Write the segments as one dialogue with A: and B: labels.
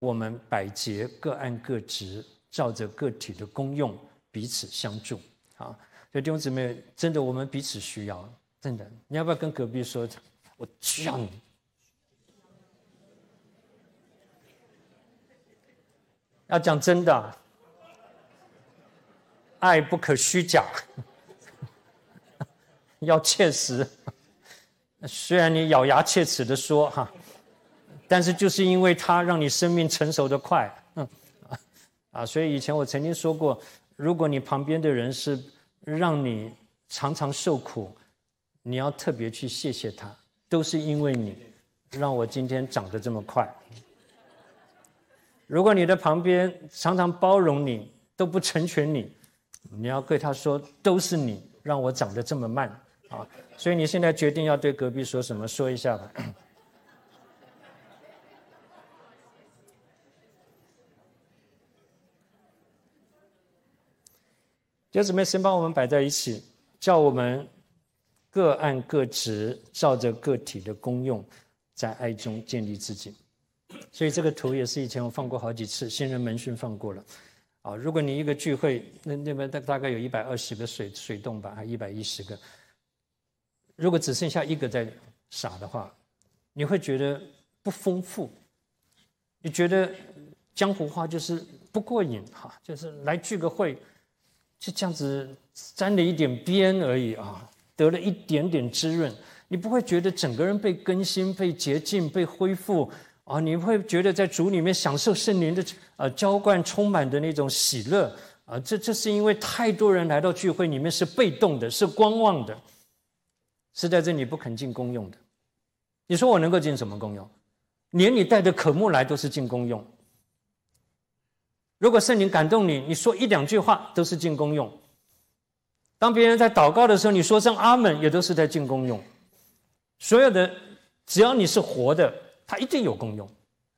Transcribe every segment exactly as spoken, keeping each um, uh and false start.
A: 我们百节各按各职，照着个体的功用彼此相助。好，所以弟兄姊妹，真的我们彼此需要，真的，你要不要跟隔壁说，我需要你？要讲真的，爱不可虚假，要切实。虽然你咬牙切齿的说哈，但是就是因为它让你生命成熟的快，嗯啊，所以以前我曾经说过，如果你旁边的人是让你常常受苦，你要特别去谢谢他，都是因为你让我今天长得这么快。如果你的旁边常常包容你，都不成全你，你要对他说，都是你让我长得这么慢啊！所以你现在决定要对隔壁说什么，说一下吧。弟兄姊妹，神把我们摆在一起，叫我们各按各职，照着个体的功用，在爱中建立自己。所以这个图也是以前我放过好几次，新人门训放过了。啊，如果你一个聚会，那那边大大概有一百二十个水水洞吧，还一百一十个，如果只剩下一个在撒的话，你会觉得不丰富，你觉得江湖话就是不过瘾哈，就是来聚个会，就这样子沾了一点边而已啊，得了一点点滋润，你不会觉得整个人被更新、被洁净、被恢复。啊，你会觉得在主里面享受圣灵的呃浇灌，充满的那种喜乐啊，这这是因为太多人来到聚会里面是被动的，是观望的，是在这里不肯进功用的。你说我能够进什么功用？连你带着渴慕来都是进功用。如果圣灵感动你，你说一两句话都是进功用。当别人在祷告的时候，你说声阿门，也都是在进功用。所有的，只要你是活的，它一定有功用。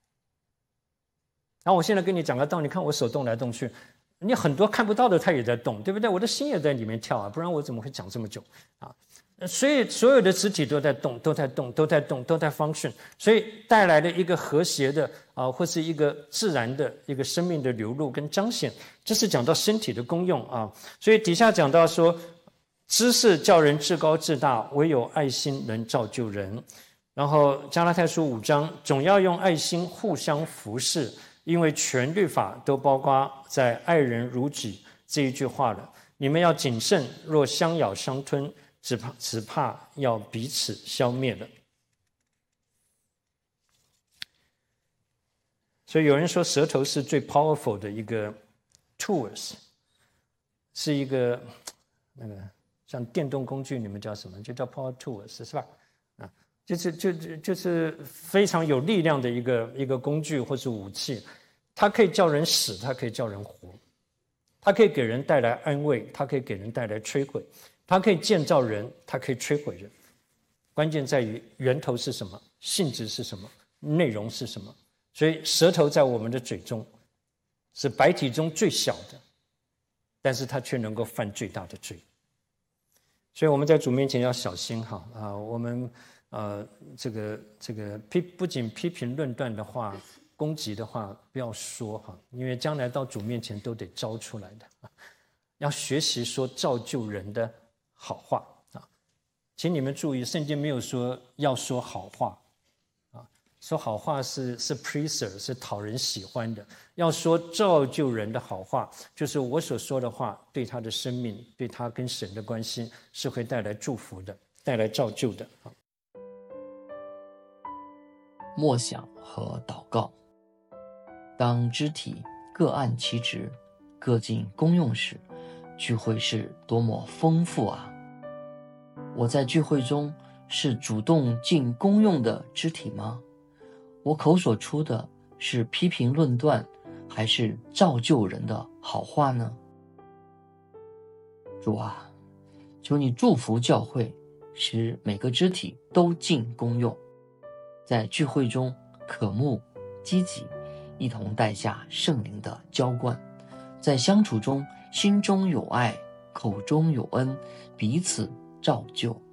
A: 然后我现在跟你讲个道，你看我手动来动去，你很多看不到的它也在动，对不对？我的心也在里面跳啊，不然我怎么会讲这么久啊？所以所有的肢体都在动，都在动，都在动，都在 function， 所以带来了一个和谐的啊，或是一个自然的一个生命的流露跟彰显。这是讲到身体的功用啊。所以底下讲到说，知识叫人至高至大，唯有爱心能造就人。然后加拉太书五章，总要用爱心互相服侍，因为全律法都包括在爱人如己这一句话了。你们要谨慎，若相咬相吞，只怕只怕要彼此消灭了。所以有人说舌头是最 powerful 的一个 tools， 是一个那个像电动工具，你们叫什么？就叫 power tools 是吧？就是就就是非常有力量的一个一个工具或是武器，它可以叫人死，它可以叫人活，它可以给人带来安慰，它可以给人带来摧毁，它可以建造人，它可以摧毁人。关键在于源头是什么，性质是什么，内容是什么。所以舌头在我们的嘴中是百体中最小的，但是它却能够犯最大的罪。所以我们在主面前要小心哈啊，我们。呃，这个这个批不仅批评论断的话，攻击的话不要说哈，因为将来到主面前都得招出来的。要学习说造就人的好话啊，请你们注意，圣经没有说要说好话啊，说好话是是 pleaser， 是讨人喜欢的。要说造就人的好话，就是我所说的话对他的生命，对他跟神的关系是会带来祝福的，带来造就的啊。
B: 默想和祷告。当肢体各按其职，各尽功用时，聚会是多么丰富啊！我在聚会中是主动尽功用的肢体吗？我口所出的是批评论断，还是造就人的好话呢？主啊，求你祝福教会，使每个肢体都尽功用，在聚会中渴慕积极，一同带下圣灵的浇灌，在相处中心中有爱，口中有恩，彼此造就。